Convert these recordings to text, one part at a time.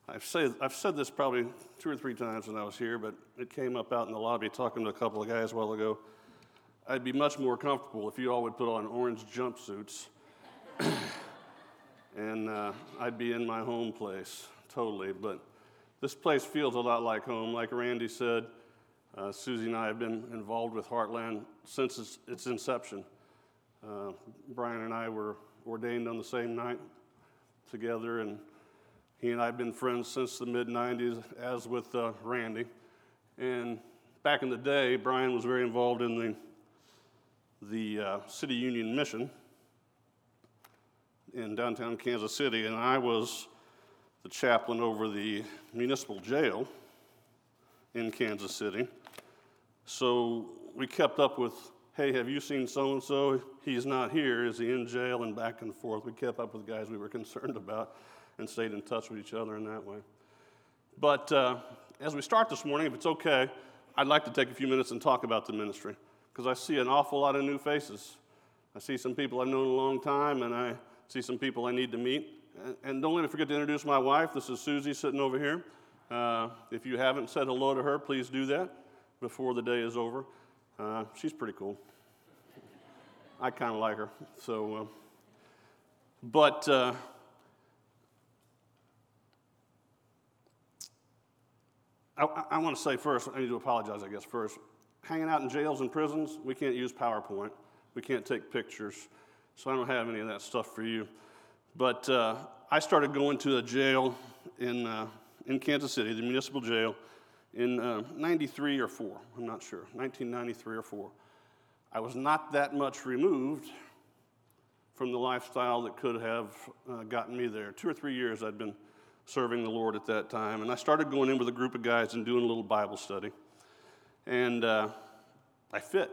I've said this probably 2 or 3 times when I was here, but it came up out in the lobby talking to a couple of guys a while ago. I'd be much more comfortable if you all would put on orange jumpsuits, and I'd be in my home place, totally. But this place feels a lot like home. Like Randy said, Susie and I have been involved with Heartland since its inception. Brian and I were ordained on the same night together, and he and I have been friends since the mid-'90s, as with Randy. And back in the day, Brian was very involved in the City Union Mission in downtown Kansas City, and I was the chaplain over the municipal jail in Kansas City. So we kept up with, hey, have you seen so-and-so? He's not here. Is he in jail? And back and forth. We kept up with guys we were concerned about and stayed in touch with each other in that way. But as we start this morning, if it's okay, I'd like to take a few minutes and talk about the ministry, because I see an awful lot of new faces. I see some people I've known a long time, and I see some people I need to meet. And don't let me forget to introduce my wife. This is Susie sitting over here. If you haven't said hello to her, please do that before the day is over. She's pretty cool. I kind of like her. So, I want to say first, I need to apologize, I guess, first. Hanging out in jails and prisons, we can't use PowerPoint. We can't take pictures. So I don't have any of that stuff for you. But I started going to a jail in Kansas City, the municipal jail, in 93 or 4. I'm not sure, 1993 or 4. I was not that much removed from the lifestyle that could have gotten me there. 2 or 3 years I'd been serving the Lord at that time. And I started going in with a group of guys and doing a little Bible study. And I fit.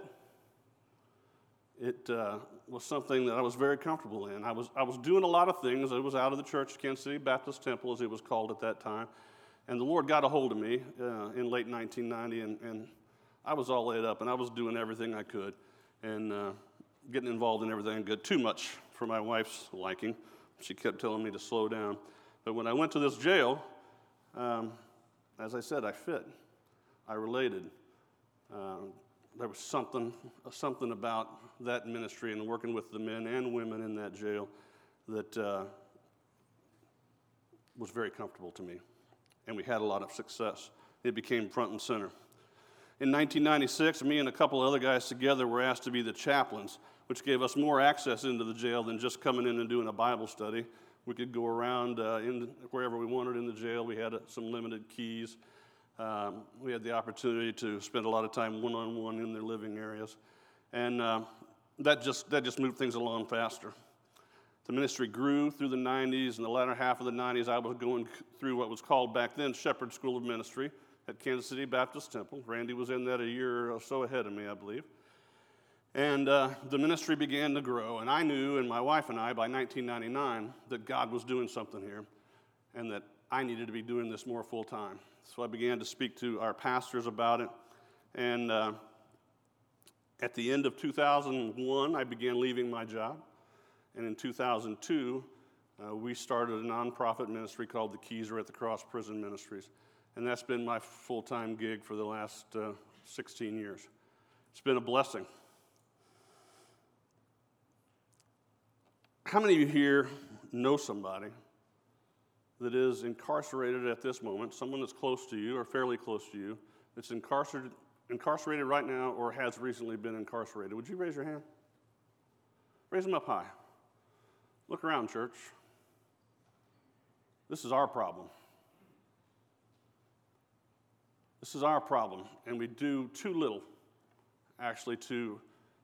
It was something that I was very comfortable in. I was doing a lot of things. I was out of the church, Kansas City Baptist Temple, as it was called at that time. And the Lord got a hold of me in late 1990, and I was all laid up, and I was doing everything I could and getting involved in everything good. Too much for my wife's liking. She kept telling me to slow down. But when I went to this jail, as I said, I fit. I related. There was something about that ministry and working with the men and women in that jail that was very comfortable to me. And we had a lot of success. It became front and center. In 1996, me and a couple other guys together were asked to be the chaplains, which gave us more access into the jail than just coming in and doing a Bible study. We could go around wherever we wanted in the jail. We had some limited keys. We had the opportunity to spend a lot of time one-on-one in their living areas. And that just moved things along faster. The ministry grew through the 90s. In the latter half of the 90s, I was going through what was called back then Shepherd School of Ministry at Kansas City Baptist Temple. Randy was in that a year or so ahead of me, I believe. And the ministry began to grow. And I knew, and my wife and I, by 1999, that God was doing something here and that I needed to be doing this more full time. So I began to speak to our pastors about it. And at the end of 2001, I began leaving my job. And in 2002, we started a nonprofit ministry called the Keys Are at the Cross Prison Ministries. And that's been my full-time gig for the last 16 years. It's been a blessing. How many of you here know somebody that is incarcerated at this moment, someone that's close to you or fairly close to you, that's incarcerated right now or has recently been incarcerated? Would you raise your hand? Raise them up high. Look around, church. This is our problem. This is our problem, and we do too little, actually, to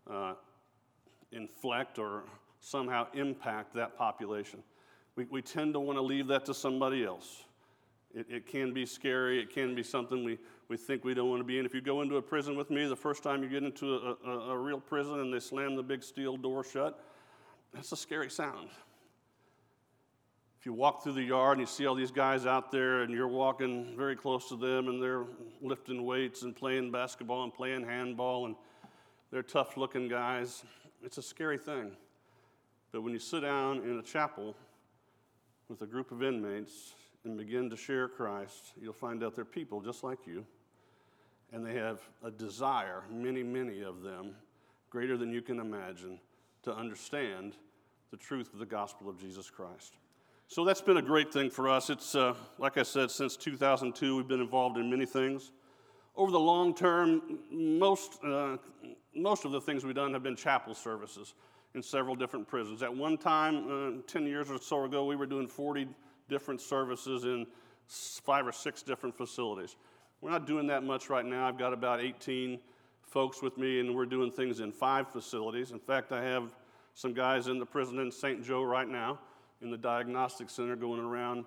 inflect or somehow impact that population. We tend to want to leave that to somebody else. It can be scary. It can be something we think we don't want to be in. If you go into a prison with me, the first time you get into a real prison and they slam the big steel door shut, that's a scary sound. If you walk through the yard and you see all these guys out there and you're walking very close to them and they're lifting weights and playing basketball and playing handball and they're tough-looking guys, it's a scary thing. But when you sit down in a chapel with a group of inmates and begin to share Christ, you'll find out they're people just like you, and they have a desire, many, many of them, greater than you can imagine, to understand the truth of the gospel of Jesus Christ. So that's been a great thing for us. It's, like I said, since 2002, we've been involved in many things. Over the long term, most of the things we've done have been chapel services in several different prisons. At one time, 10 years or so ago, we were doing 40 different services in 5 or 6 different facilities. We're not doing that much right now. I've got about 18 folks with me, and we're doing things in 5 facilities. In fact, I have some guys in the prison in St. Joe right now in the diagnostic center going around,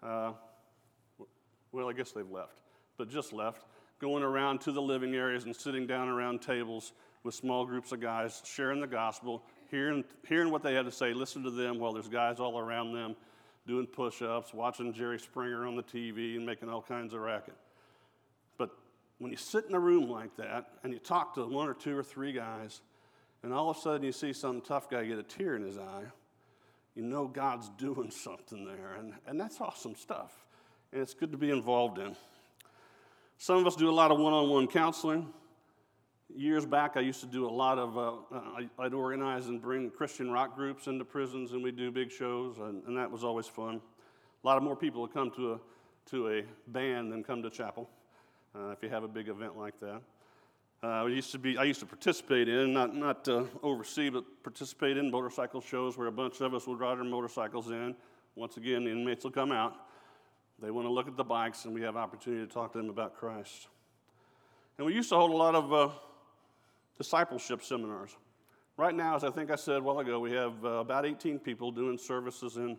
well, I guess they've left, but just left, going around to the living areas and sitting down around tables with small groups of guys, sharing the gospel, hearing what they had to say, listen to them while there's guys all around them doing push-ups, watching Jerry Springer on the TV and making all kinds of racket. But when you sit in a room like that and you talk to 1 or 2 or 3 guys, and all of a sudden you see some tough guy get a tear in his eye, you know God's doing something there, and that's awesome stuff, and it's good to be involved in. Some of us do a lot of one-on-one counseling. Years back, I used to do a lot of, I'd organize and bring Christian rock groups into prisons, and we'd do big shows, and that was always fun. A lot of more people would come to a band than come to chapel, if you have a big event like that. I used to participate in, not oversee, but participate in motorcycle shows where a bunch of us would ride our motorcycles in. Once again, the inmates will come out. They want to look at the bikes, and we have opportunity to talk to them about Christ. And we used to hold a lot of discipleship seminars. Right now, as I think I said a while ago, we have about 18 people doing services in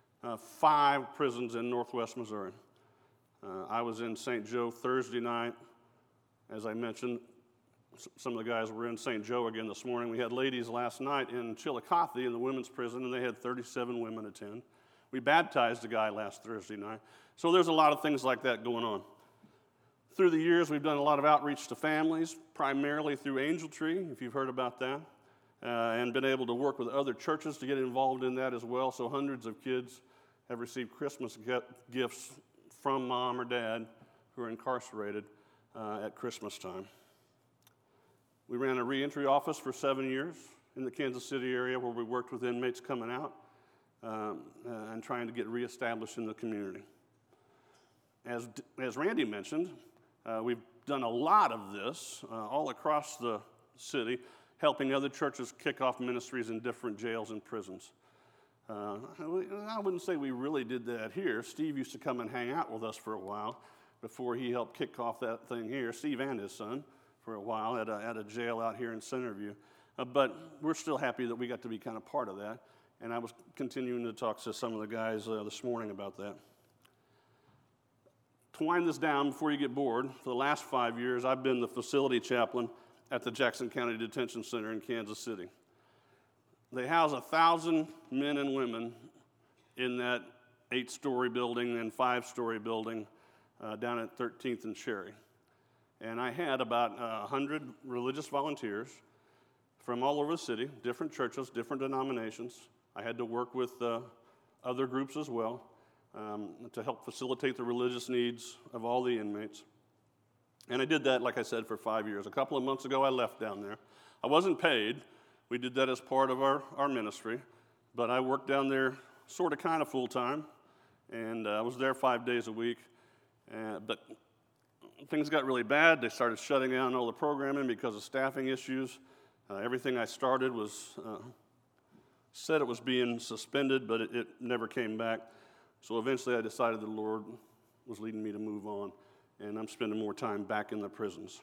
5 prisons in northwest Missouri. I was in St. Joe Thursday night. As I mentioned, some of the guys were in St. Joe again this morning. We had ladies last night in Chillicothe in the women's prison, and they had 37 women attend. We baptized a guy last Thursday night. So there's a lot of things like that going on. Through the years, we've done a lot of outreach to families, primarily through Angel Tree, if you've heard about that, and been able to work with other churches to get involved in that as well. So hundreds of kids have received Christmas gifts from mom or dad who are incarcerated at Christmas time. We ran a reentry office for 7 years in the Kansas City area where we worked with inmates coming out and trying to get reestablished in the community. As Randy mentioned, we've done a lot of this all across the city, helping other churches kick off ministries in different jails and prisons. I wouldn't say we really did that here. Steve used to come and hang out with us for a while before he helped kick off that thing here, Steve and his son, for a while at a jail out here in Centerview. But we're still happy that we got to be kind of part of that. And I was continuing to talk to some of the guys this morning about that. To wind this down before you get bored, for the last 5 years, I've been the facility chaplain at the Jackson County Detention Center in Kansas City. They house 1,000 men and women in that 8-story building and 5-story building down at 13th and Cherry. And I had about 100 religious volunteers from all over the city, different churches, different denominations. I had to work with other groups as well to help facilitate the religious needs of all the inmates. And I did that, like I said, for 5 years. A couple of months ago, I left down there. I wasn't paid. We did that as part of our ministry. But I worked down there sort of kind of full-time, and I was there 5 days a week. But things got really bad. They started shutting down all the programming because of staffing issues. Everything I started was said it was being suspended, but it never came back. So eventually I decided the Lord was leading me to move on, and I'm spending more time back in the prisons.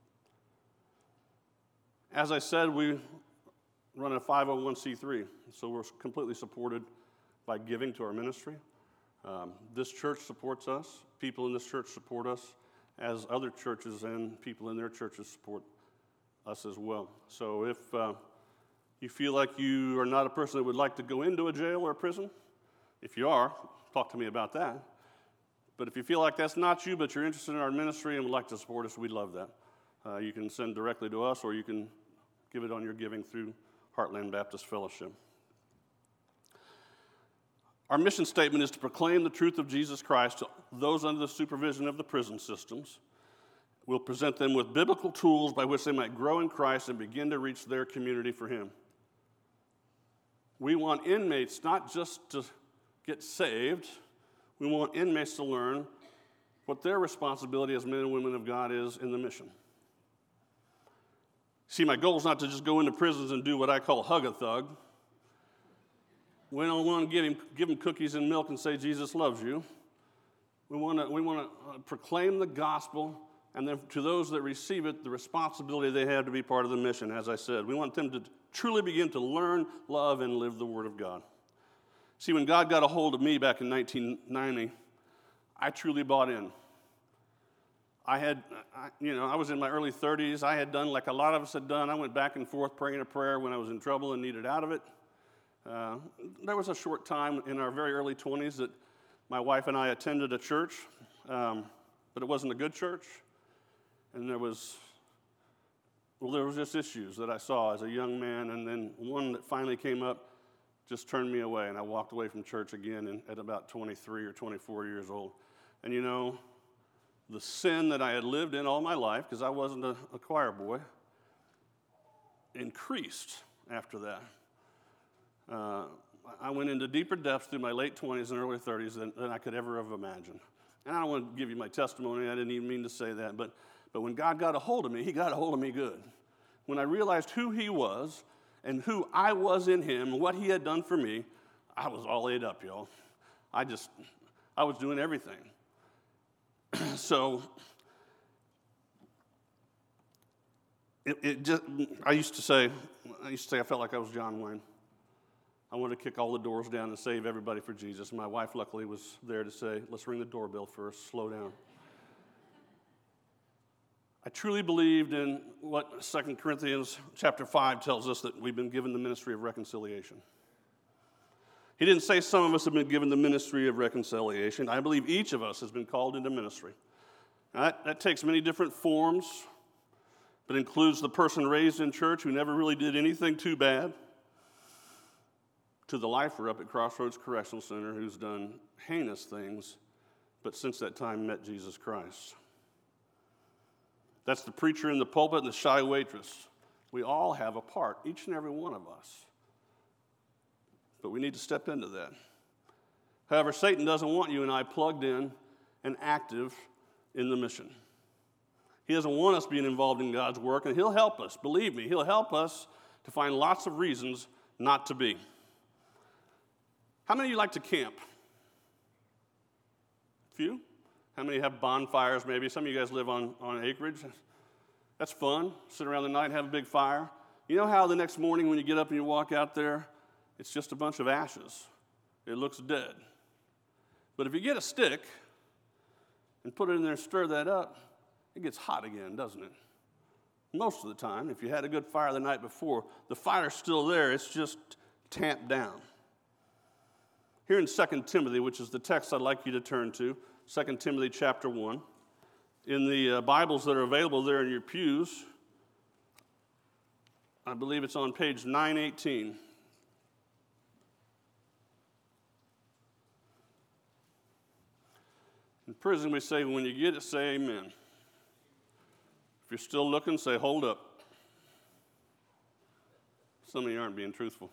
As I said, we run a 501c3, so we're completely supported by giving to our ministry. This church supports us. People in this church support us, as other churches and people in their churches support us as well. So if you feel like you are not a person that would like to go into a jail or a prison, if you are, talk to me about that. But if you feel like that's not you, but you're interested in our ministry and would like to support us, we'd love that. You can send directly to us, or you can give it on your giving through Heartland Baptist Fellowship. Our mission statement is to proclaim the truth of Jesus Christ to those under the supervision of the prison systems. We'll present them with biblical tools by which they might grow in Christ and begin to reach their community for Him. We want inmates not just to get saved, we want inmates to learn what their responsibility as men and women of God is in the mission. See, my goal is not to just go into prisons and do what I call hug a thug. We don't want to give them cookies and milk and say Jesus loves you. We want to proclaim the gospel, and then to those that receive it, the responsibility they have to be part of the mission, as I said. We want them to truly begin to learn, love, and live the Word of God. See, when God got a hold of me back in 1990, I truly bought in. I was in my early 30s. I had done like a lot of us had done. I went back and forth praying a prayer when I was in trouble and needed out of it. There was a short time in our very early 20s that my wife and I attended a church, but it wasn't a good church. And there was just issues that I saw as a young man, and then one that finally came up just turned me away, and I walked away from church again at about 23 or 24 years old. And the sin that I had lived in all my life, because I wasn't a choir boy, increased after that. I went into deeper depths through my late 20s and early 30s than I could ever have imagined. And I don't want to give you my testimony. I didn't even mean to say that. But when God got a hold of me, He got a hold of me good. When I realized who He was and who I was in Him and what He had done for me, I was all ate up, y'all. I was doing everything. So I used to say I felt like I was John Wayne. I wanted to kick all the doors down and save everybody for Jesus. My wife luckily was there to say, let's ring the doorbell first, slow down. I truly believed in what 2 Corinthians chapter 5 tells us, that we've been given the ministry of reconciliation. He didn't say some of us have been given the ministry of reconciliation. I believe each of us has been called into ministry. Now, that takes many different forms, but includes the person raised in church who never really did anything too bad, to the lifer up at Crossroads Correctional Center who's done heinous things, but since that time met Jesus Christ. That's the preacher in the pulpit and the shy waitress. We all have a part, each and every one of us. But we need to step into that. However, Satan doesn't want you and I plugged in and active in the mission. He doesn't want us being involved in God's work, and He'll help us. Believe me, He'll help us to find lots of reasons not to be. How many of you like to camp? A few? How many have bonfires maybe? Some of you guys live on acreage. That's fun. Sit around the night and have a big fire. You know how the next morning when you get up and you walk out there, it's just a bunch of ashes. It looks dead. But if you get a stick and put it in there and stir that up, it gets hot again, doesn't it? Most of the time, if you had a good fire the night before, the fire's still there. It's just tamped down. Here in 2 Timothy, which is the text I'd like you to turn to, 2 Timothy chapter 1, in the Bibles that are available there in your pews, I believe it's on page 918. In prison, we say, when you get it, say amen. If you're still looking, say, hold up. Some of you aren't being truthful.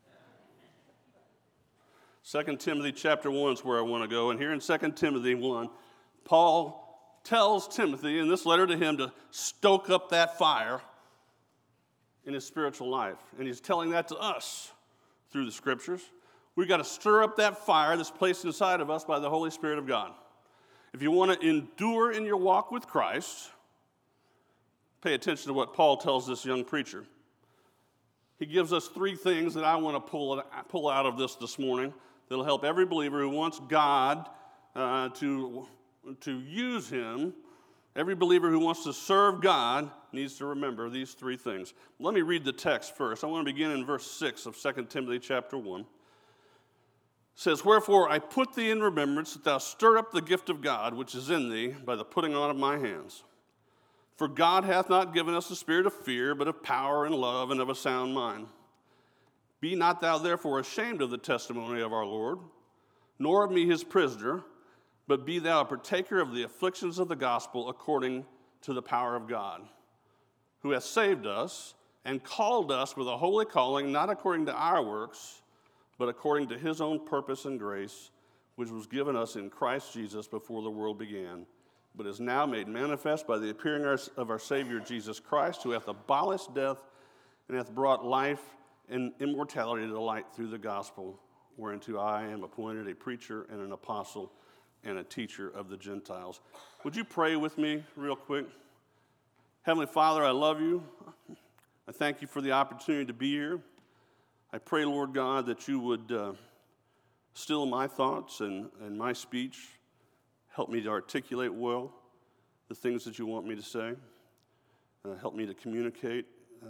2 Timothy chapter 1 is where I want to go. And here in 2 Timothy 1, Paul tells Timothy in this letter to him to stoke up that fire in his spiritual life. And he's telling that to us through the Scriptures. We've got to stir up that fire that's placed inside of us by the Holy Spirit of God. If you want to endure in your walk with Christ, pay attention to what Paul tells this young preacher. He gives us three things that I want to pull out of this morning that'll help every believer who wants God to use him. Every believer who wants to serve God needs to remember these three things. Let me read the text first. I want to begin in verse 6 of 2 Timothy chapter 1. It says, "Wherefore I put thee in remembrance that thou stir up the gift of God which is in thee by the putting on of my hands. For God hath not given us a spirit of fear, but of power and love and of a sound mind. Be not thou therefore ashamed of the testimony of our Lord, nor of me his prisoner, but be thou a partaker of the afflictions of the gospel according to the power of God, who hath saved us and called us with a holy calling, not according to our works, but according to his own purpose and grace, which was given us in Christ Jesus before the world began, but is now made manifest by the appearing of our Savior Jesus Christ, who hath abolished death and hath brought life and immortality to light through the gospel, whereunto I am appointed a preacher and an apostle and a teacher of the Gentiles. Would you pray with me real quick? Heavenly Father, I love you. I thank you for the opportunity to be here. I pray, Lord God, that you would still my thoughts and my speech. Help me to articulate well the things that you want me to say. Help me to communicate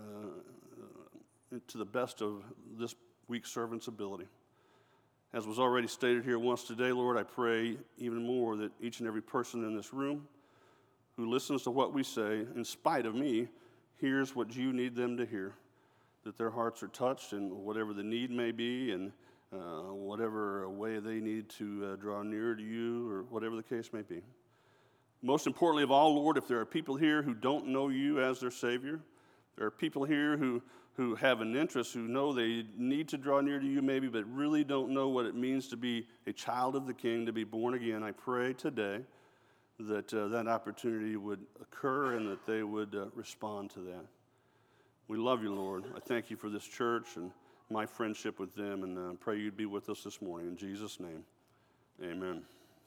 to the best of this weak servant's ability. As was already stated here once today, Lord, I pray even more that each and every person in this room who listens to what we say, in spite of me, hears what you need them to hear, that their hearts are touched and whatever the need may be and whatever way they need to draw nearer to you or whatever the case may be. Most importantly of all, Lord, if there are people here who don't know you as their Savior, there are people here who have an interest, who know they need to draw near to you maybe, but really don't know what it means to be a child of the King, to be born again. I pray today that that opportunity would occur and that they would respond to that. We love you, Lord. I thank you for this church and my friendship with them, and pray you'd be with us this morning. In Jesus' name, amen.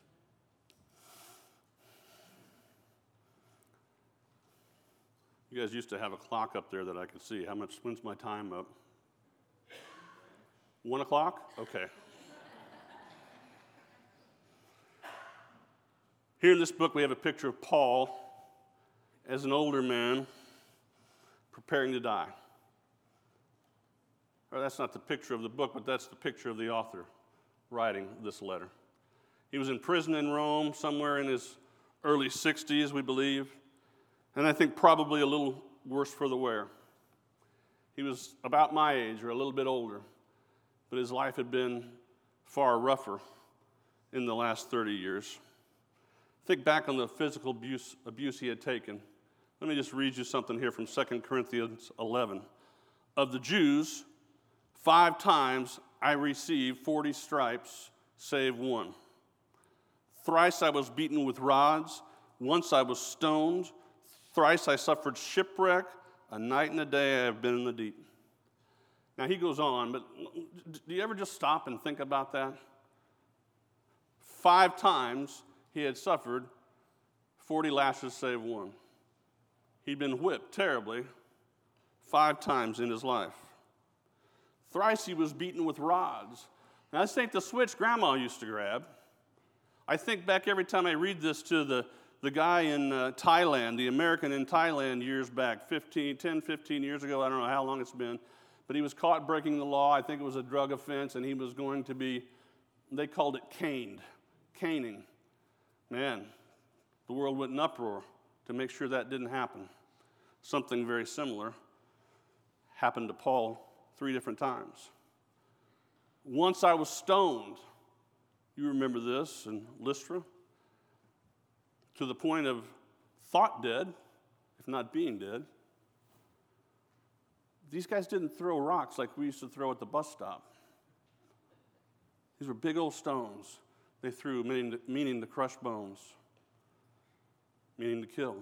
You guys used to have a clock up there that I could see. When's my time up? 1 o'clock? Okay. Here in this book, we have a picture of Paul as an older man preparing to die. Or that's not the picture of the book, but that's the picture of the author writing this letter. He was in prison in Rome somewhere in his early 60s, we believe, and I think probably a little worse for the wear. He was about my age or a little bit older, but his life had been far rougher in the last 30 years. Think back on the physical abuse he had taken. Let me just read you something here from 2 Corinthians 11. Of the Jews, 5 times I received 40 stripes, save one. Thrice I was beaten with rods. Once I was stoned. Thrice I suffered shipwreck. A night and a day I have been in the deep. Now he goes on, but do you ever just stop and think about that? 5 times he had suffered 40 lashes save one. He'd been whipped terribly 5 times in his life. Thrice he was beaten with rods. Now this ain't the switch Grandma used to grab. I think back every time I read this to the guy in Thailand, the American in Thailand years back, 10, 15 years ago, I don't know how long it's been, but he was caught breaking the law. I think it was a drug offense, and he was going to be, they called it caning. Man, the world went in uproar to make sure that didn't happen. Something very similar happened to Paul 3 different times. Once I was stoned. You remember this in Lystra? To the point of thought dead, if not being dead. These guys didn't throw rocks like we used to throw at the bus stop. These were big old stones they threw, meaning to crush bones, meaning to kill.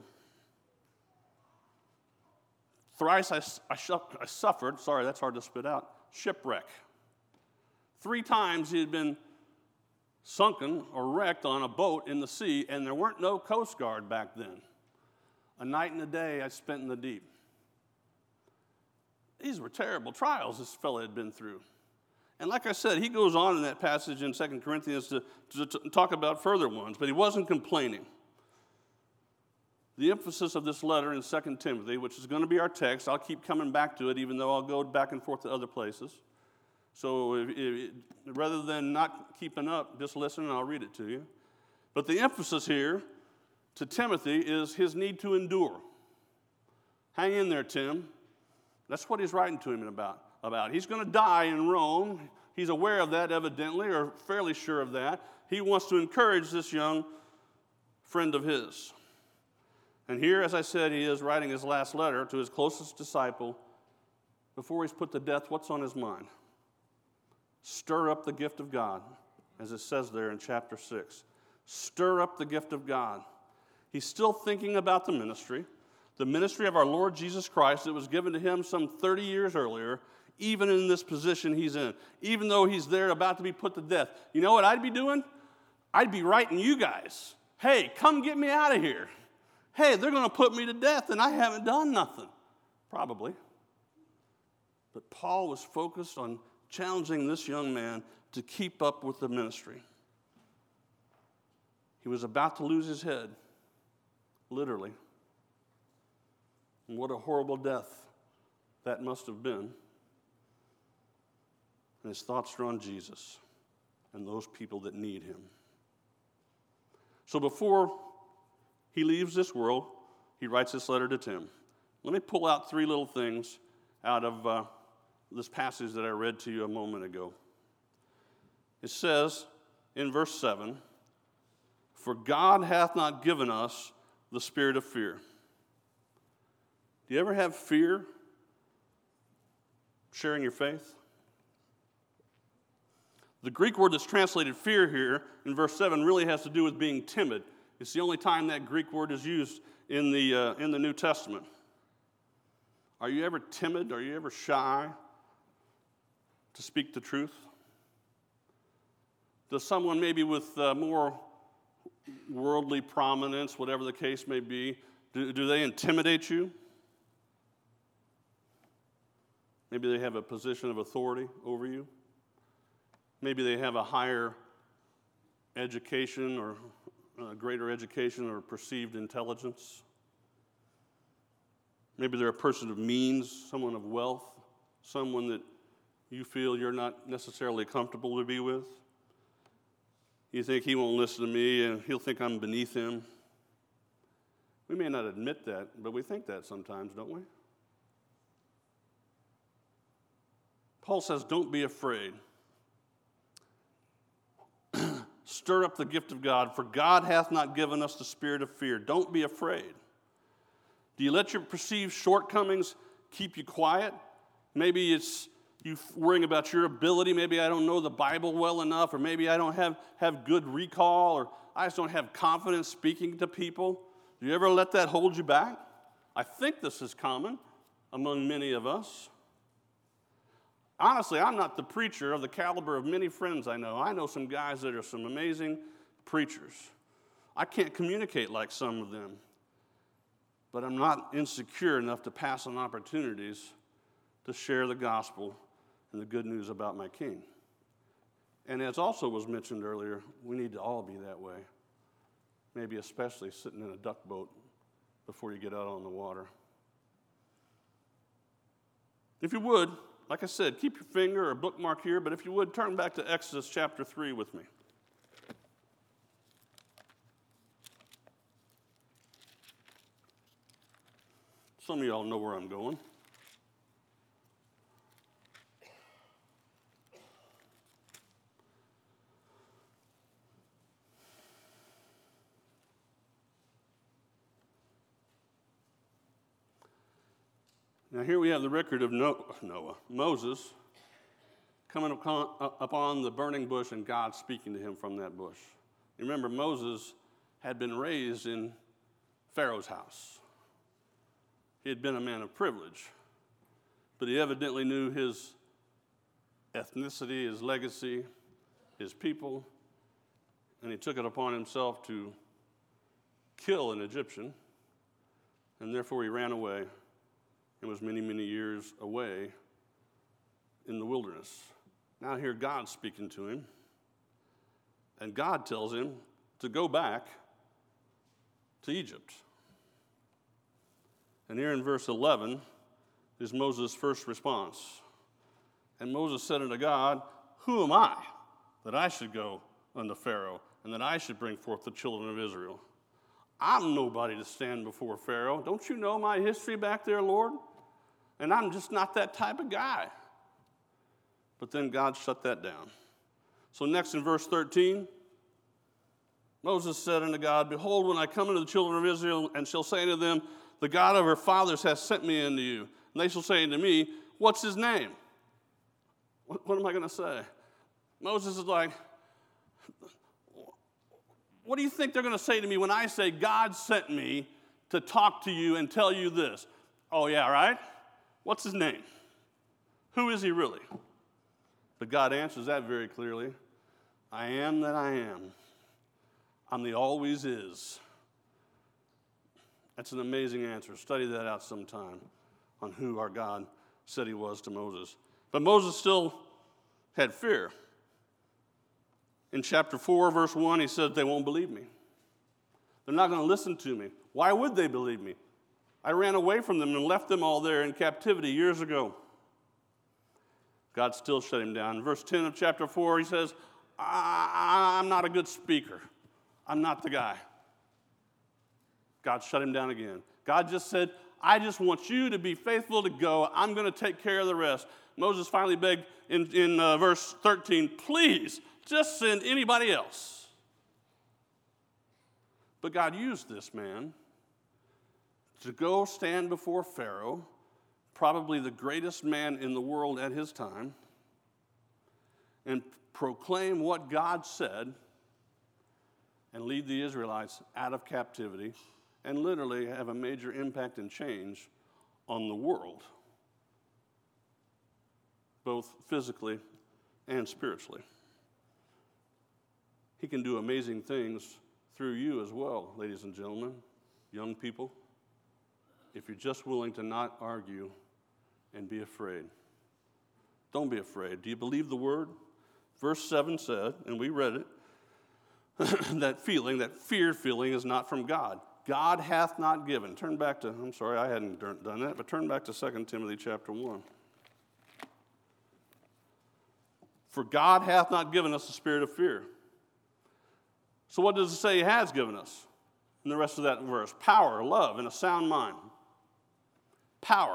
Thrice I suffered, sorry, that's hard to spit out, shipwreck. 3 times he had been sunken or wrecked on a boat in the sea, and there weren't no Coast Guard back then. A night and a day I spent in the deep. These were terrible trials this fellow had been through. And like I said, he goes on in that passage in 2 Corinthians to talk about further ones, but he wasn't complaining. The emphasis of this letter in 2 Timothy, which is going to be our text, I'll keep coming back to it, even though I'll go back and forth to other places. So rather than not keeping up, just listen and I'll read it to you. But the emphasis here to Timothy is his need to endure. Hang in there, Tim. That's what he's writing to him about. He's going to die in Rome. He's aware of that, evidently, or fairly sure of that. He wants to encourage this young friend of his. And here, as I said, he is writing his last letter to his closest disciple. Before he's put to death, what's on his mind? Stir up the gift of God, as it says there in chapter 6. Stir up the gift of God. He's still thinking about the ministry of our Lord Jesus Christ that was given to him some 30 years earlier, even in this position he's in, even though he's there about to be put to death. You know what I'd be doing? I'd be writing you guys, hey, come get me out of here. Hey, they're going to put me to death and I haven't done nothing. Probably. But Paul was focused on challenging this young man to keep up with the ministry. He was about to lose his head, literally. And what a horrible death that must have been. And his thoughts are on Jesus and those people that need him. So before he leaves this world, he writes this letter to Tim. Let me pull out three little things out of this passage that I read to you a moment ago. It says in verse 7, "For God hath not given us the spirit of fear." Do you ever have fear sharing your faith? The Greek word that's translated fear here in verse 7 really has to do with being timid. It's the only time that Greek word is used in the New Testament. Are you ever timid? Are you ever shy to speak the truth? Does someone maybe with more worldly prominence, whatever the case may be, do they intimidate you? Maybe they have a position of authority over you. Maybe they have a higher education or greater education or perceived intelligence. Maybe they're a person of means, someone of wealth, someone that you feel you're not necessarily comfortable to be with. You think he won't listen to me and he'll think I'm beneath him. We may not admit that, but we think that sometimes, don't we? Paul says, don't be afraid. Stir up the gift of God, for God hath not given us the spirit of fear. Don't be afraid. Do you let your perceived shortcomings keep you quiet? Maybe it's you worrying about your ability. Maybe I don't know the Bible well enough, or maybe I don't have good recall, or I just don't have confidence speaking to people. Do you ever let that hold you back? I think this is common among many of us. Honestly, I'm not the preacher of the caliber of many friends I know. I know some guys that are some amazing preachers. I can't communicate like some of them, but I'm not insecure enough to pass on opportunities to share the gospel and the good news about my King. And as also was mentioned earlier, we need to all be that way, maybe especially sitting in a duck boat before you get out on the water. If you would, like I said, keep your finger or bookmark here, but if you would, turn back to Exodus chapter 3 with me. Some of y'all know where I'm going. Now here we have the record of Moses coming upon the burning bush and God speaking to him from that bush. You remember, Moses had been raised in Pharaoh's house. He had been a man of privilege, but he evidently knew his ethnicity, his legacy, his people, and he took it upon himself to kill an Egyptian, and therefore he ran away. It was many, many years away in the wilderness. Now here God's speaking to him, and God tells him to go back to Egypt. And here in verse 11 is Moses' first response. And Moses said unto God, "Who am I that I should go unto Pharaoh, and that I should bring forth the children of Israel? I'm nobody to stand before Pharaoh. Don't you know my history back there, Lord? And I'm just not that type of guy." But then God shut that down. So next in verse 13, Moses said unto God, Behold, when I come unto the children of Israel, and shall say to them, The God of our fathers hath sent me unto you. And they shall say unto me, What's his name? What am I going to say? Moses is like, what do you think they're going to say to me when I say, God sent me to talk to you and tell you this? Oh, yeah, right? What's his name? Who is he really? But God answers that very clearly. I am that I am. I'm the always is. That's an amazing answer. Study that out sometime on who our God said he was to Moses. But Moses still had fear. In chapter 4, verse 1, he said, they won't believe me. They're not going to listen to me. Why would they believe me? I ran away from them and left them all there in captivity years ago. God still shut him down. In verse 10 of chapter 4, he says, I'm not a good speaker. I'm not the guy. God shut him down again. God just said, I just want you to be faithful to go. I'm going to take care of the rest. Moses finally begged in verse 13, please, just send anybody else. But God used this man to go stand before Pharaoh, probably the greatest man in the world at his time, and proclaim what God said and lead the Israelites out of captivity and literally have a major impact and change on the world, both physically and spiritually. He can do amazing things through you as well, ladies and gentlemen, young people, if you're just willing to not argue and be afraid. Don't be afraid. Do you believe the word? Verse 7 said, and we read it, that fear feeling is not from God. God hath not given. Turn back to, I'm sorry, I hadn't done that, but turn back to 2 Timothy chapter 1. For God hath not given us a spirit of fear. So what does it say he has given us in the rest of that verse? Power, love, and a sound mind. Power.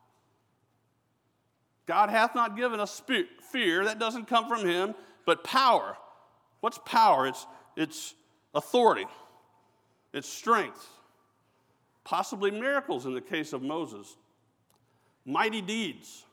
God hath not given us fear. That doesn't come from him, but power. What's power? It's authority. It's strength. Possibly miracles in the case of Moses. Mighty deeds.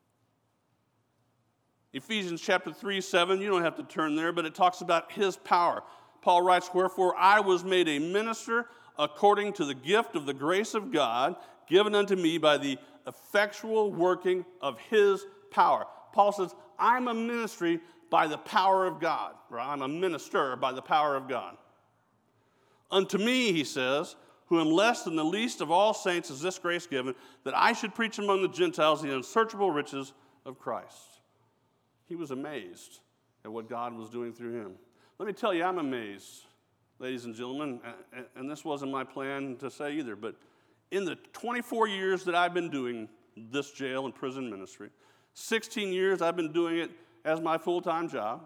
Ephesians chapter 3:7, you don't have to turn there, but it talks about his power. Paul writes, Wherefore I was made a minister according to the gift of the grace of God, given unto me by the effectual working of his power. Paul says, I'm a ministry by the power of God. Or I'm a minister by the power of God. Unto me, he says, who am less than the least of all saints is this grace given, that I should preach among the Gentiles the unsearchable riches of Christ. He was amazed at what God was doing through him. Let me tell you, I'm amazed, ladies and gentlemen, and this wasn't my plan to say either, but in the 24 years that I've been doing this jail and prison ministry, 16 years I've been doing it as my full-time job,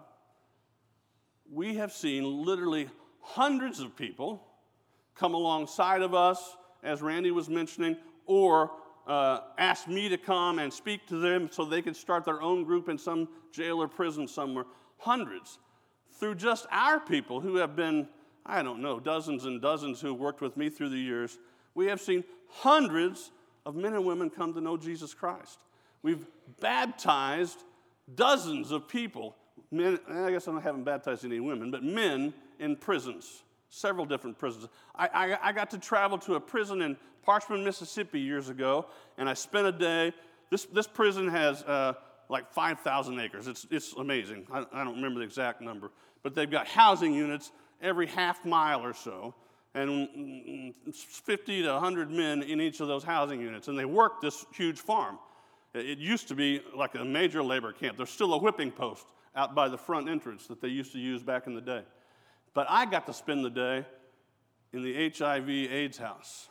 we have seen literally hundreds of people come alongside of us, as Randy was mentioning, or ask me to come and speak to them so they could start their own group in some jail or prison somewhere. Hundreds. Through just our people who have been, I don't know, dozens and dozens who have worked with me through the years, we have seen hundreds of men and women come to know Jesus Christ. We've baptized dozens of people, men, I guess I haven't baptized any women, but men in prisons, several different prisons. I got to travel to a prison in Parchman, Mississippi years ago, and I spent a day. This prison has like 5,000 acres. It's amazing. I don't remember the exact number, but they've got housing units every half mile or so, and 50 to 100 men in each of those housing units, and they work this huge farm. It used to be like a major labor camp. There's still a whipping post out by the front entrance that they used to use back in the day. But I got to spend the day in the HIV/AIDS house,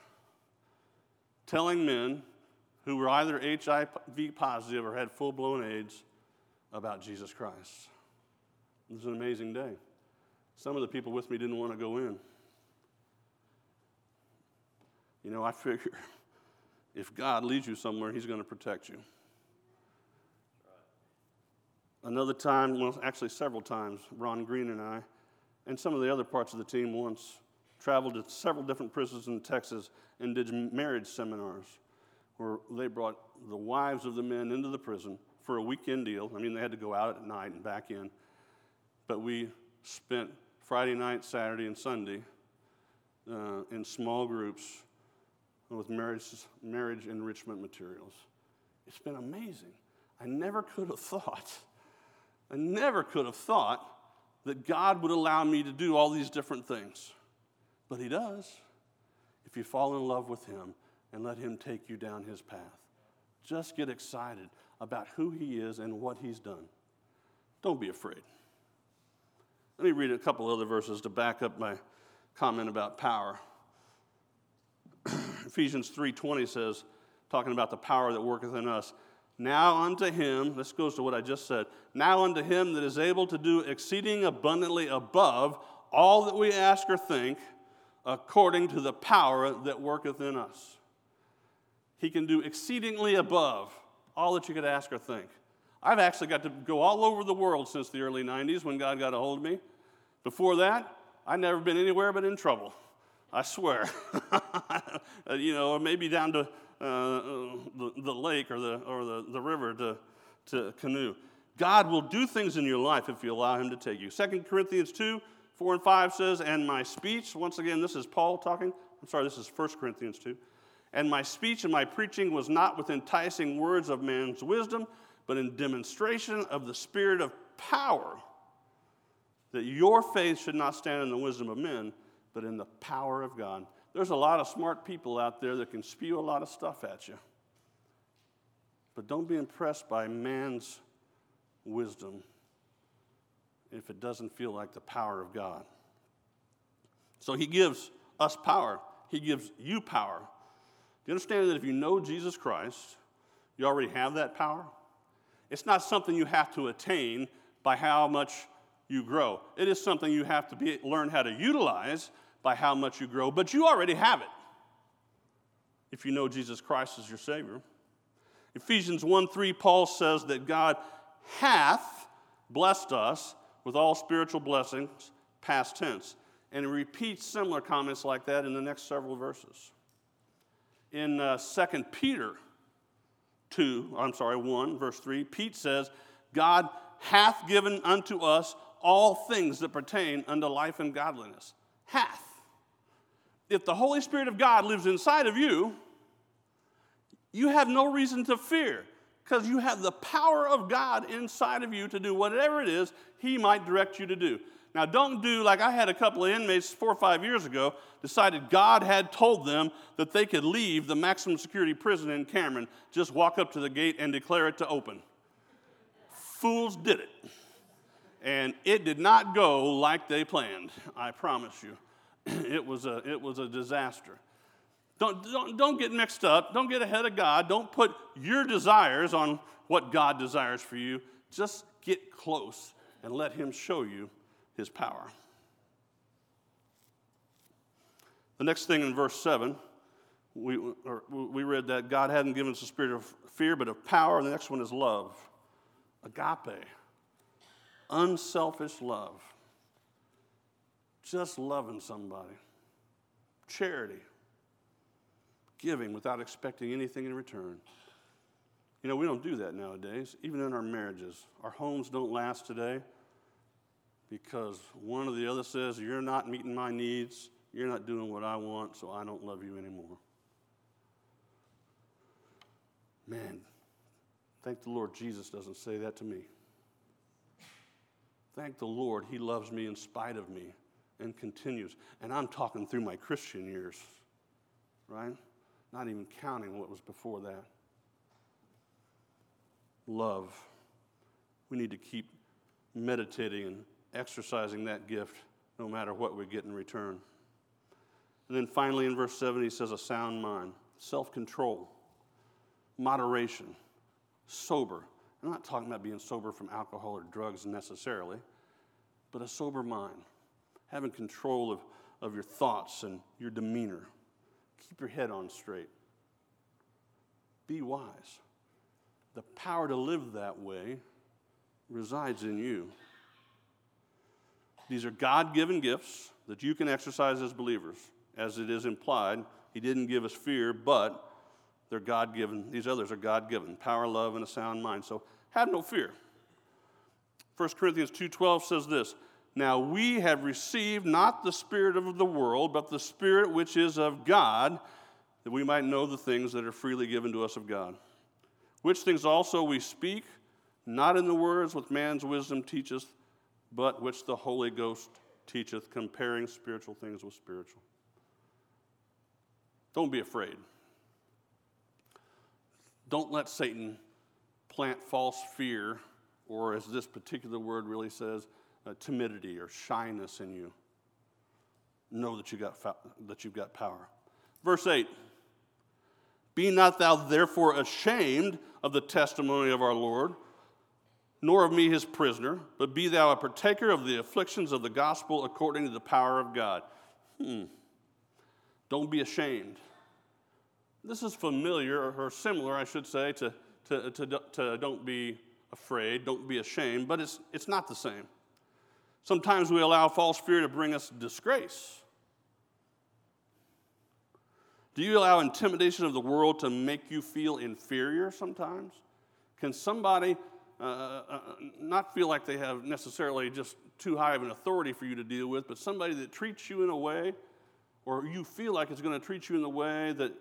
telling men who were either HIV positive or had full-blown AIDS about Jesus Christ. It was an amazing day. Some of the people with me didn't want to go in. You know, I figure if God leads you somewhere, he's going to protect you. Another time, well, actually several times, Ron Green and I, and some of the other parts of the team once traveled to several different prisons in Texas and did marriage seminars where they brought the wives of the men into the prison for a weekend deal. I mean, they had to go out at night and back in. But we spent Friday night, Saturday, and Sunday in small groups with marriage enrichment materials. It's been amazing. I never could have thought that God would allow me to do all these different things. But he does, if you fall in love with him and let him take you down his path. Just get excited about who he is and what he's done. Don't be afraid. Let me read a couple other verses to back up my comment about power. Ephesians 3:20 says, talking about the power that worketh in us, now unto him, this goes to what I just said, now unto him that is able to do exceeding abundantly above all that we ask or think, according to the power that worketh in us. He can do exceedingly above all that you could ask or think. I've actually got to go all over the world since the early 90s when God got a hold of me. Before that, I'd never been anywhere but in trouble. I swear. Or maybe down to the lake or the river to canoe. God will do things in your life if you allow him to take you. 2 Corinthians 2:4-5 says, and my speech, once again, this is Paul talking. This is 1 Corinthians 2. And my speech and my preaching was not with enticing words of man's wisdom, but in demonstration of the Spirit of power, that your faith should not stand in the wisdom of men, but in the power of God. There's a lot of smart people out there that can spew a lot of stuff at you. But don't be impressed by man's wisdom if it doesn't feel like the power of God. So he gives us power. He gives you power. Do you understand that if you know Jesus Christ, you already have that power? It's not something you have to attain by how much you grow. It is something you have to learn how to utilize by how much you grow, but you already have it if you know Jesus Christ as your Savior. Ephesians 1:3, Paul says that God hath blessed us with all spiritual blessings, past tense. And he repeats similar comments like that in the next several verses. In 2 Peter 1, verse 3, Pete says, God hath given unto us all things that pertain unto life and godliness. Hath. If the Holy Spirit of God lives inside of you, you have no reason to fear because you have the power of God inside of you to do whatever it is he might direct you to do. Now, don't do like I had a couple of inmates 4 or 5 years ago decided God had told them that they could leave the maximum security prison in Cameron, just walk up to the gate and declare it to open. Fools did it. And it did not go like they planned, I promise you. It was a disaster. Don't get mixed up. Don't get ahead of God. Don't put your desires on what God desires for you. Just get close and let him show you his power. The next thing in verse 7, we read that God hadn't given us a spirit of fear, but of power. And the next one is love. Agape. Unselfish love. Just loving somebody. Charity. Giving without expecting anything in return. We don't do that nowadays, even in our marriages. Our homes don't last today because one or the other says, you're not meeting my needs, you're not doing what I want, so I don't love you anymore. Man, thank the Lord Jesus doesn't say that to me. Thank the Lord he loves me in spite of me and continues. And I'm talking through my Christian years, right? Not even counting what was before that. Love. We need to keep meditating and exercising that gift no matter what we get in return. And then finally in verse 7 he says a sound mind, self-control, moderation, sober. I'm not talking about being sober from alcohol or drugs necessarily, but a sober mind, having control of your thoughts and your demeanor. Keep your head on straight. Be wise. The power to live that way resides in you. These are God-given gifts that you can exercise as believers. As it is implied, he didn't give us fear, but they're God-given. These others are God-given. Power, love, and a sound mind. So have no fear. 1 Corinthians 2:12 says this, "Now we have received not the spirit of the world, but the Spirit which is of God, that we might know the things that are freely given to us of God. Which things also we speak, not in the words which man's wisdom teacheth, but which the Holy Ghost teacheth, comparing spiritual things with spiritual." Don't be afraid. Don't let Satan plant false fear, or as this particular word really says, timidity or shyness in you. Know that you've got power. Verse 8, "Be not thou therefore ashamed of the testimony of our Lord, nor of me his prisoner, but be thou a partaker of the afflictions of the gospel according to the power of God." Don't be ashamed. This is familiar, or similar, I should say, to don't be afraid, don't be ashamed, but it's not the same. Sometimes we allow false fear to bring us disgrace. Do you allow intimidation of the world to make you feel inferior sometimes? Can somebody not feel like they have necessarily just too high of an authority for you to deal with, but somebody that treats you in a way, or you feel like it's going to treat you in a way that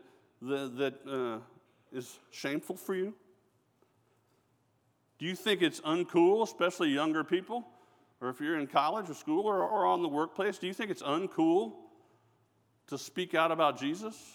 is shameful for you? Do you think it's uncool, especially younger people, or if you're in college or school or on the workplace, do you think it's uncool to speak out about Jesus?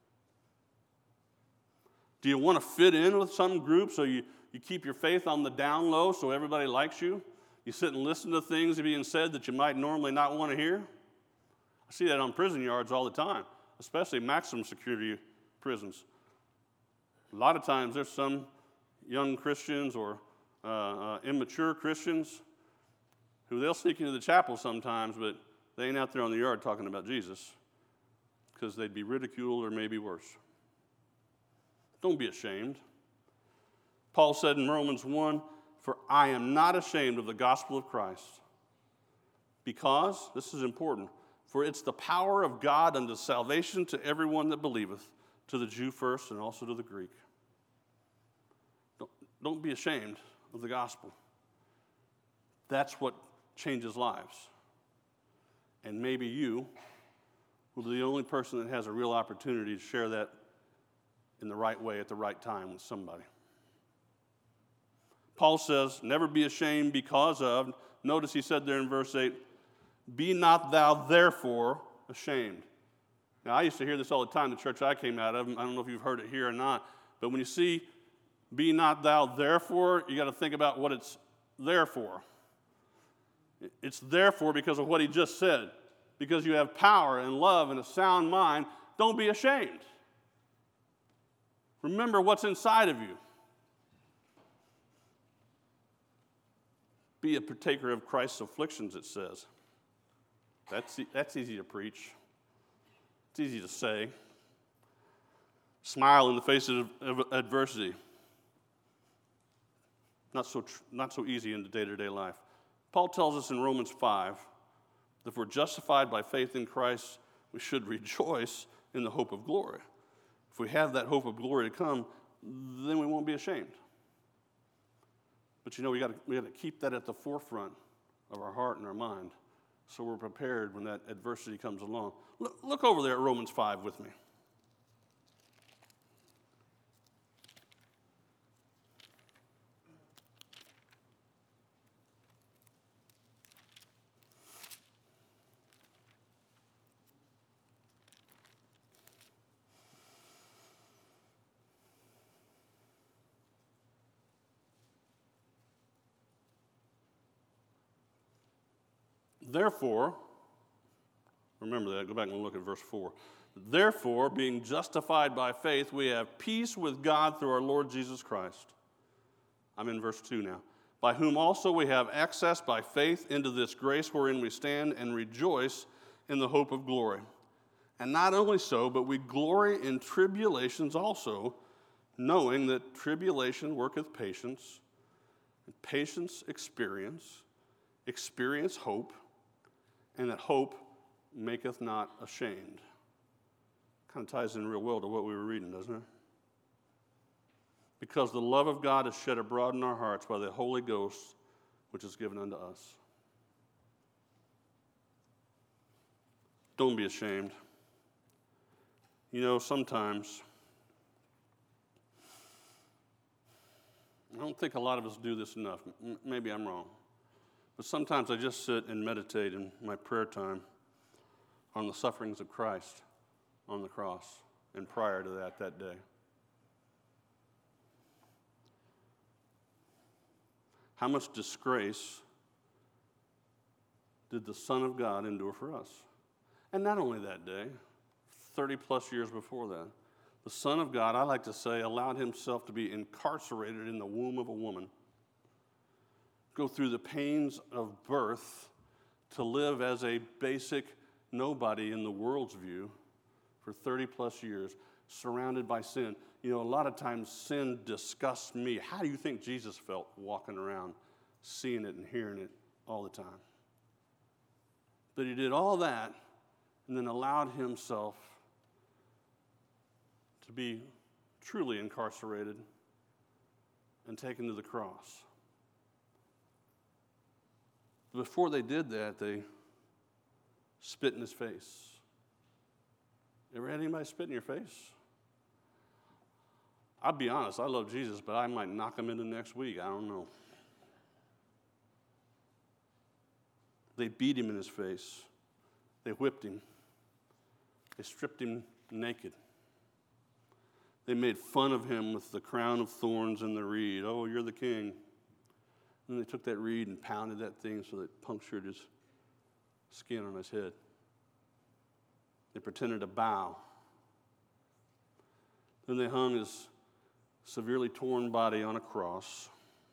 Do you want to fit in with some group so you keep your faith on the down low so everybody likes you? You sit and listen to things being said that you might normally not want to hear? I see that on prison yards all the time, especially maximum security prisons. A lot of times there's some young Christians or immature Christians who they'll sneak into the chapel sometimes, but they ain't out there on the yard talking about Jesus because they'd be ridiculed or maybe worse. Don't be ashamed. Paul said in Romans 1, "For I am not ashamed of the gospel of Christ, because," this is important, "for it's the power of God unto salvation to everyone that believeth, to the Jew first and also to the Greek." Don't be ashamed of the gospel. That's what changes lives. And maybe you will be the only person that has a real opportunity to share that in the right way at the right time with somebody. Paul says, "Never be ashamed because of," notice he said there in verse 8, "Be not thou therefore ashamed." Now, I used to hear this all the time in the church I came out of. I don't know if you've heard it here or not, but when you see "be not thou therefore," you got to think about what it's there for. It's therefore because of what he just said. Because you have power and love and a sound mind, don't be ashamed. Remember what's inside of you. Be a partaker of Christ's afflictions, it says. That's easy to preach. It's easy to say. Smile in the face of adversity. Not so easy in the day-to-day life. Paul tells us in Romans 5 that if we're justified by faith in Christ, we should rejoice in the hope of glory. If we have that hope of glory to come, then we won't be ashamed. But we got to keep that at the forefront of our heart and our mind so we're prepared when that adversity comes along. Look over there at Romans 5 with me. Therefore, remember that, go back and look at verse 4. Therefore, being justified by faith, we have peace with God through our Lord Jesus Christ. I'm in verse 2 now. By whom also we have access by faith into this grace wherein we stand and rejoice in the hope of glory. And not only so, but we glory in tribulations also, knowing that tribulation worketh patience, And patience, experience hope, and that hope maketh not ashamed. Kind of ties in real well to what we were reading, doesn't it? Because the love of God is shed abroad in our hearts by the Holy Ghost, which is given unto us. Don't be ashamed. You know, sometimes, I don't think a lot of us do this enough. Maybe I'm wrong. But sometimes I just sit and meditate in my prayer time on the sufferings of Christ on the cross and prior to that day. How much disgrace did the Son of God endure for us? And not only that day, 30 plus years before that, the Son of God, I like to say, allowed himself to be incarcerated in the womb of a woman, go through the pains of birth, to live as a basic nobody in the world's view for 30 plus years, surrounded by sin. You know, a lot of times sin disgusts me. How do you think Jesus felt walking around, seeing it and hearing it all the time? But he did all that and then allowed himself to be truly incarcerated and taken to the cross. Before they did that, they spit in his face. Ever had anybody spit in your face? I'll be honest, I love Jesus, but I might knock him into next week. I don't know. They beat him in his face. They whipped him. They stripped him naked. They made fun of him with the crown of thorns and the reed. Oh, you're the king. And they took that reed and pounded that thing so that it punctured his skin on his head. They pretended to bow. Then they hung his severely torn body on a cross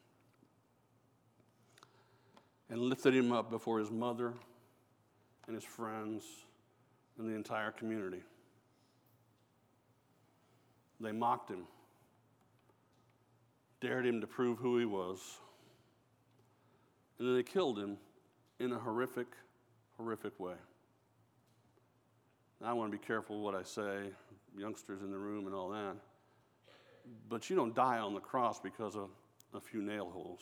and lifted him up before his mother and his friends and the entire community. They mocked him, dared him to prove who he was, and then they killed him in a horrific, horrific way. Now, I want to be careful what I say, youngsters in the room and all that, but you don't die on the cross because of a few nail holes.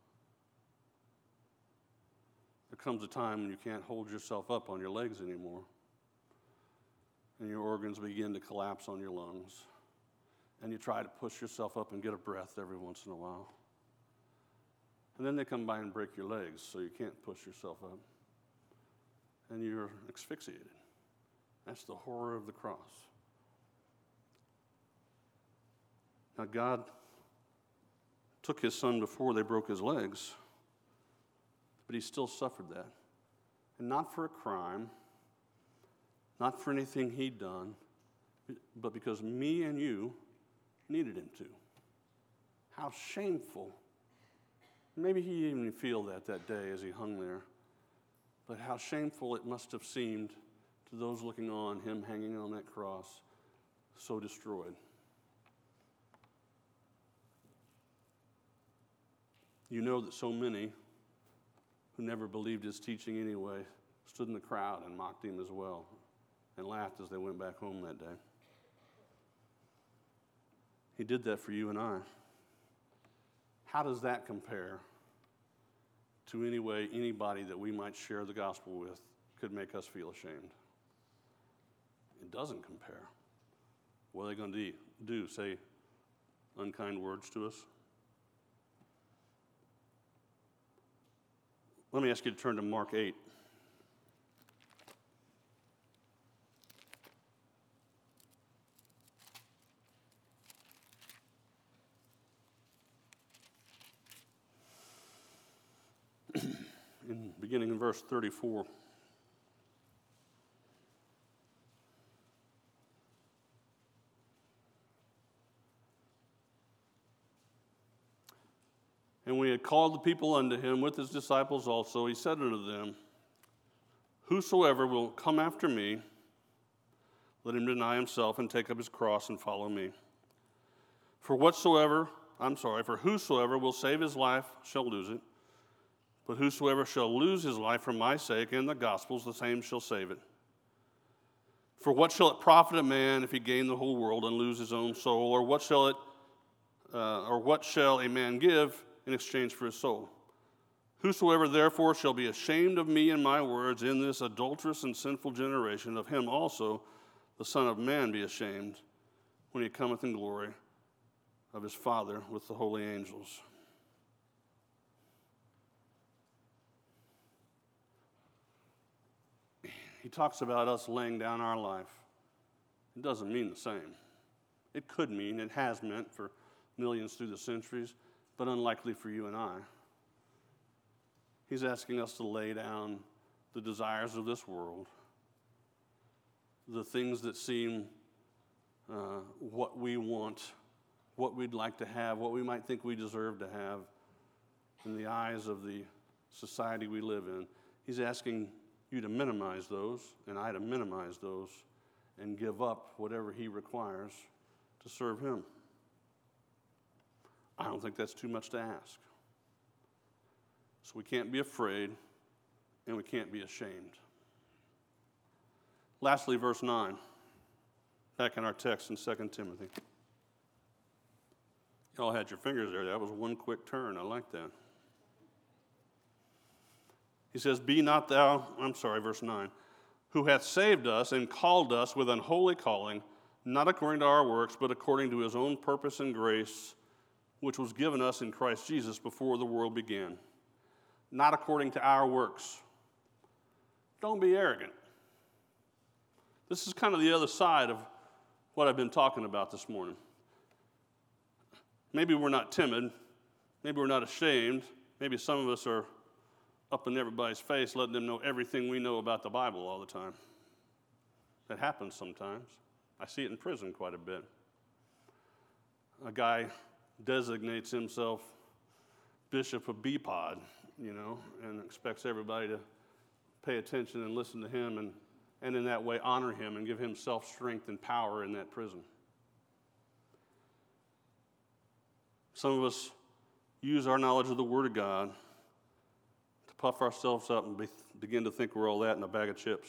There comes a time when you can't hold yourself up on your legs anymore, and your organs begin to collapse on your lungs, and you try to push yourself up and get a breath every once in a while. And then they come by and break your legs, so you can't push yourself up, and you're asphyxiated. That's the horror of the cross. Now, God took his son before they broke his legs, but he still suffered that. And not for a crime, not for anything he'd done, but because me and you needed him to. How shameful. Maybe he didn't even feel that day as he hung there, but how shameful it must have seemed to those looking on, him hanging on that cross, so destroyed. You know that so many who never believed his teaching anyway stood in the crowd and mocked him as well and laughed as they went back home that day. He did that for you and I. How does that compare to any way anybody that we might share the gospel with could make us feel ashamed? It doesn't compare. What are they going to do? Say unkind words to us? Let me ask you to turn to Mark 8. Beginning in verse 34. And when he had called the people unto him with his disciples also, he said unto them, Whosoever will come after me, let him deny himself and take up his cross and follow me. For whatsoever For whosoever will save his life shall lose it. But whosoever shall lose his life for my sake and the gospel's, the same shall save it. For what shall it profit a man if he gain the whole world and lose his own soul? Or what shall a man give in exchange for his soul? Whosoever therefore shall be ashamed of me and my words in this adulterous and sinful generation, of him also the Son of Man be ashamed when he cometh in glory of his Father with the holy angels. He talks about us laying down our life. It doesn't mean the same. It could mean, it has meant for millions through the centuries, but unlikely for you and I. He's asking us to lay down the desires of this world, the things that seem what we want, what we'd like to have, what we might think we deserve to have in the eyes of the society we live in. He's asking you to minimize those, and I to minimize those, and give up whatever he requires to serve him. I don't think that's too much to ask. So we can't be afraid, and we can't be ashamed. Lastly, verse 9, back in our text in 2 Timothy. You all had your fingers there. That was one quick turn. I like that. He says, verse 9, who hath saved us and called us with an holy calling, not according to our works, but according to his own purpose and grace, which was given us in Christ Jesus before the world began. Not according to our works. Don't be arrogant. This is kind of the other side of what I've been talking about this morning. Maybe we're not timid. Maybe we're not ashamed. Maybe some of us are up in everybody's face, letting them know everything we know about the Bible all the time. That happens sometimes. I see it in prison quite a bit. A guy designates himself Bishop of B-Pod, and expects everybody to pay attention and listen to him and in that way honor him and give himself strength and power in that prison. Some of us use our knowledge of the Word of God to puff ourselves up and begin to think we're all that in a bag of chips.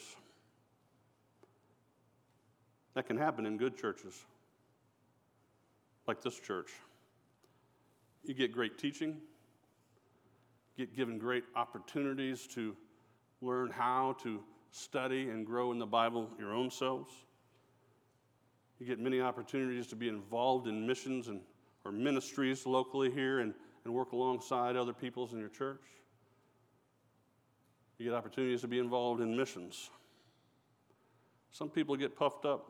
That can happen in good churches, like this church. You get great teaching, get given great opportunities to learn how to study and grow in the Bible your own selves. You get many opportunities to be involved in missions or ministries locally here and work alongside other peoples in your church. You get opportunities to be involved in missions. Some people get puffed up.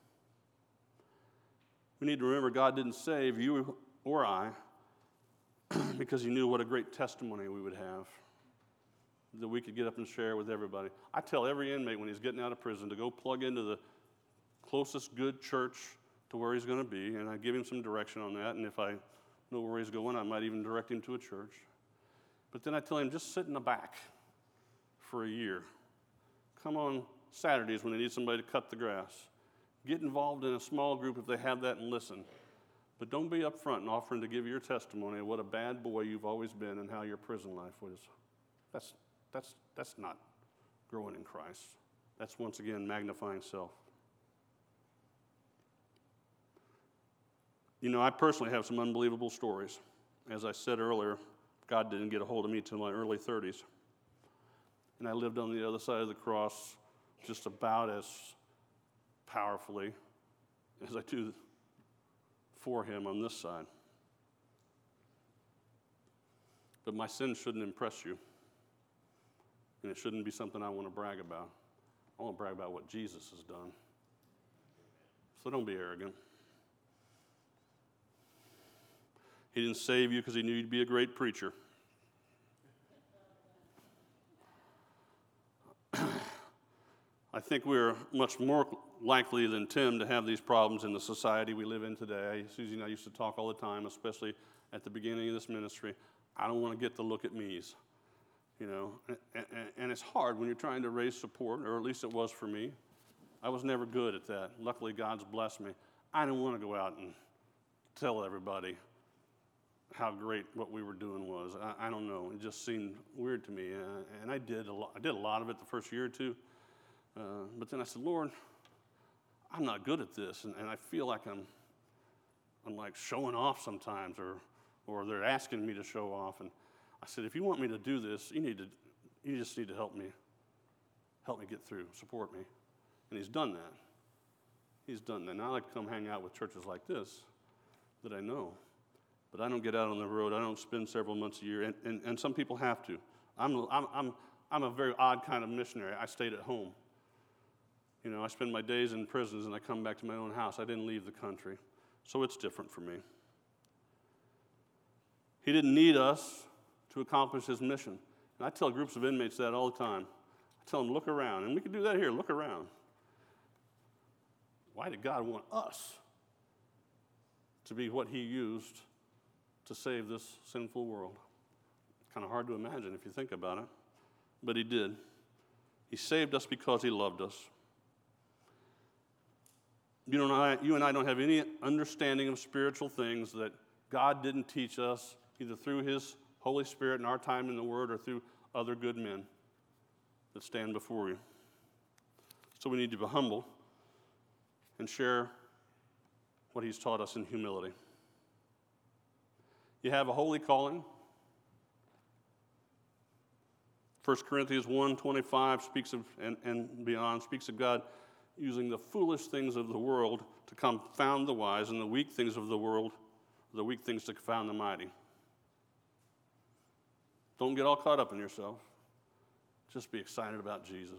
We need to remember God didn't save you or I because he knew what a great testimony we would have that we could get up and share with everybody. I tell every inmate when he's getting out of prison to go plug into the closest good church to where he's going to be, and I give him some direction on that, and if I know where he's going, I might even direct him to a church. But then I tell him, just sit in the back for a year. Come on Saturdays when they need somebody to cut the grass. Get involved in a small group if they have that and listen. But don't be up front and offering to give your testimony of what a bad boy you've always been and how your prison life was. That's not growing in Christ. That's once again magnifying self. I personally have some unbelievable stories. As I said earlier, God didn't get a hold of me till my early 30s. And I lived on the other side of the cross just about as powerfully as I do for him on this side. But my sin shouldn't impress you. And it shouldn't be something I want to brag about. I want to brag about what Jesus has done. So don't be arrogant. He didn't save you because he knew you'd be a great preacher. I think we're much more likely than Tim to have these problems in the society we live in today. Susie and I used to talk all the time, especially at the beginning of this ministry. I don't want to get the look at me's, and it's hard when you're trying to raise support, or at least it was for me. I was never good at that. Luckily, God's blessed me. I didn't want to go out and tell everybody how great what we were doing was. I don't know. It just seemed weird to me. And I did a lot of it the first year or two. But then I said, Lord, I'm not good at this. And I feel like I'm like showing off sometimes, or they're asking me to show off. And I said, if you want me to do this, you just need to help me get through, support me. And he's done that. He's done that. Now I like to come hang out with churches like this that I know. But I don't get out on the road. I don't spend several months a year. And some people have to. I'm a very odd kind of missionary. I stayed at home. You know, I spend my days in prisons and I come back to my own house. I didn't leave the country. So it's different for me. He didn't need us to accomplish his mission. And I tell groups of inmates that all the time. I tell them, look around. And we can do that here. Look around. Why did God want us to be what he used to save this sinful world? It's kind of hard to imagine if you think about it. But he did. He saved us because he loved us. You and I don't have any understanding of spiritual things that God didn't teach us, either through his Holy Spirit in our time in the Word or through other good men that stand before you. So we need to be humble and share what he's taught us in humility. You have a holy calling. 1 Corinthians 1:25 speaks of, and beyond, speaks of God using the foolish things of the world to confound the wise, and the weak things of the world, the weak things to confound the mighty. Don't get all caught up in yourself. Just be excited about Jesus.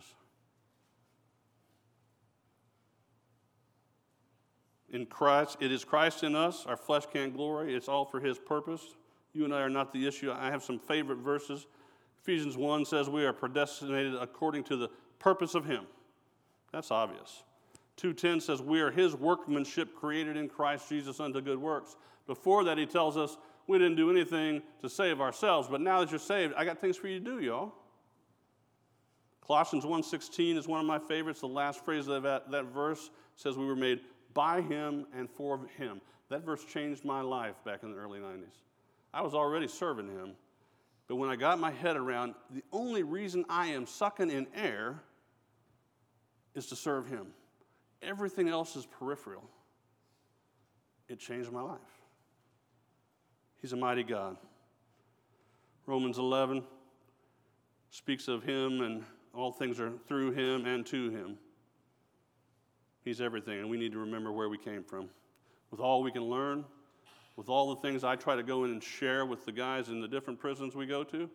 In Christ, it is Christ in us. Our flesh can't glory. It's all for his purpose. You and I are not the issue. I have some favorite verses. Ephesians 1 says we are predestinated according to the purpose of him. That's obvious. 2:10 says we are his workmanship created in Christ Jesus unto good works. Before that, he tells us we didn't do anything to save ourselves, but now that you're saved, I got things for you to do, y'all. Colossians 1:16 is one of my favorites. The last phrase of that verse says we were made by him and for him. That verse changed my life back in the early 90s. I was already serving him, but when I got my head around, the only reason I am sucking in air is to serve him. Everything else is peripheral. It changed my life. He's a mighty God. Romans 11 speaks of him, and all things are through him and to him. He's everything, and we need to remember where we came from. With all we can learn, with all the things I try to go in and share with the guys in the different prisons we go to,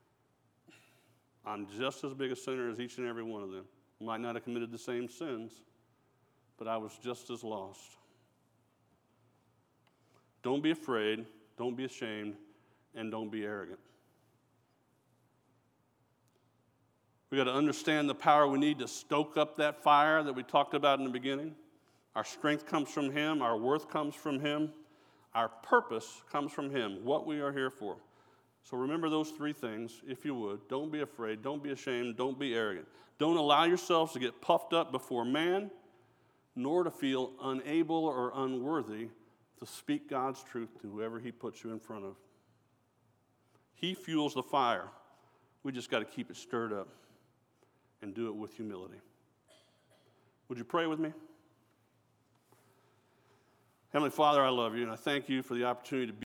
I'm just as big a sinner as each and every one of them. Might not have committed the same sins, but I was just as lost. Don't be afraid, don't be ashamed, and don't be arrogant. We got to understand the power we need to stoke up that fire that we talked about in the beginning. Our strength comes from him, our worth comes from him, our purpose comes from him, what we are here for. So remember those three things, if you would. Don't be afraid, don't be ashamed, don't be arrogant. Don't allow yourselves to get puffed up before man, nor to feel unable or unworthy to speak God's truth to whoever he puts you in front of. He fuels the fire. We just got to keep it stirred up and do it with humility. Would you pray with me? Heavenly Father, I love you, and I thank you for the opportunity to be